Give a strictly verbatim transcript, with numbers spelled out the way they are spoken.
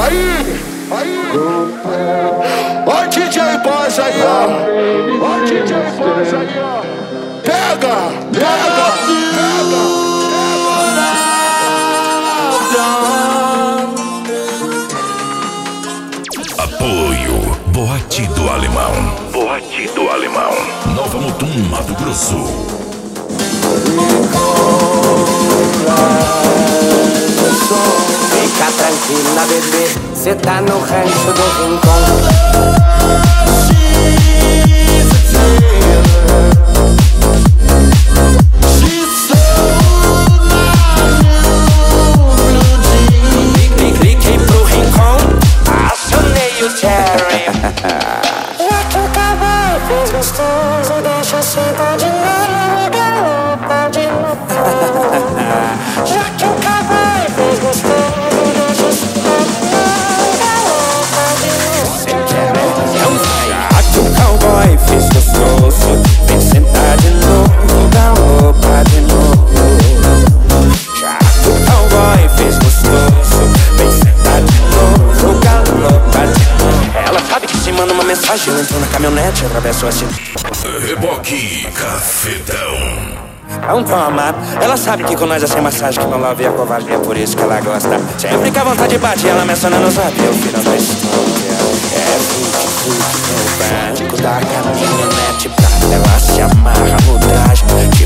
Aí, aí, ó o D J Boss aí, ó. Ó o D J Boss aí, ó. Pega, pega, pega, pega. Apoio Boate do Alemão. Boate do Alemão. Nova Mutum, Mato Grosso. Fica tranquila, bebê, cê tá no rancho do Rincão. Cliquei pro Rincão, acionei o Cherry. Já que o cowboy fez gostoso, deixa eu sentar de novo, galopa de novo. Já que o cowboy fez gostoso, deixa eu sentar de novo, galopa de novo. Já que o cowboy fez gostoso, vem sentar de novo, galopa de novo. Já que o cowboy fez gostoso, vem sentar de novo, galopa de novo. Ela sabe que se manda uma mensagem, eu entro na caminhonete, atravesso a cidade. Reboque Cafetão. Vamos tomar. Ela sabe que com nós é sem massagem, que não love a covardia, por isso que ela gosta. Sempre que a vontade bate, ela menciona no zap, eu virando a história. É fluke, fluke no banco da caminhonete, prata, ela se amarra no traje.